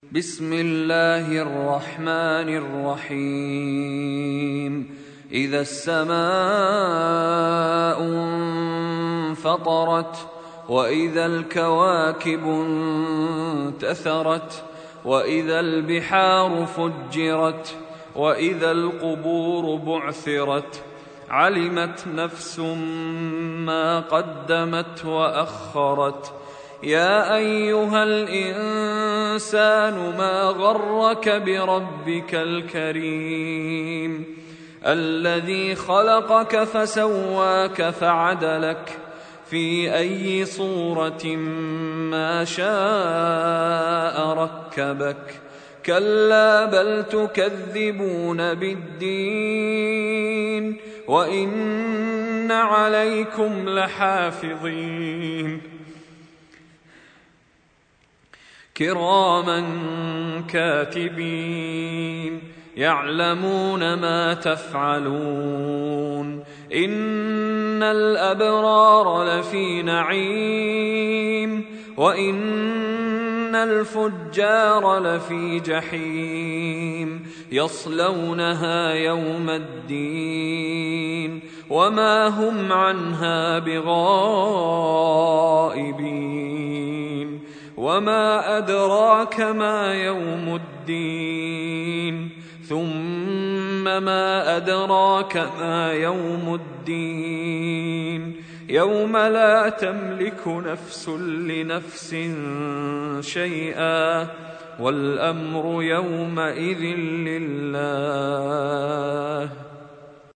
بسم الله الرحمن الرحيم إذا السماء انفطرت وإذا الكواكب انتثرت وإذا البحار فجرت وإذا القبور بعثرت علمت نفس ما قدمت وأخرت يا أيها الإنسان ما غرك بربك الكريم الذي خلقك فسواك فعدلك في أي صورة ما شاء ركبك كلا بل تكذبون بالدين وإن عليكم لحافظين كراما كاتبين يعلمون ما تفعلون إن الأبرار لفي نعيم وإن الفجار لفي جحيم يصلونها يوم الدين وما هم عنها بغائبين وما أدراك ما يوم الدين ثم ما أدراك ما يوم الدين يوم لا تملك نفس لنفس شيئا والأمر يومئذ لله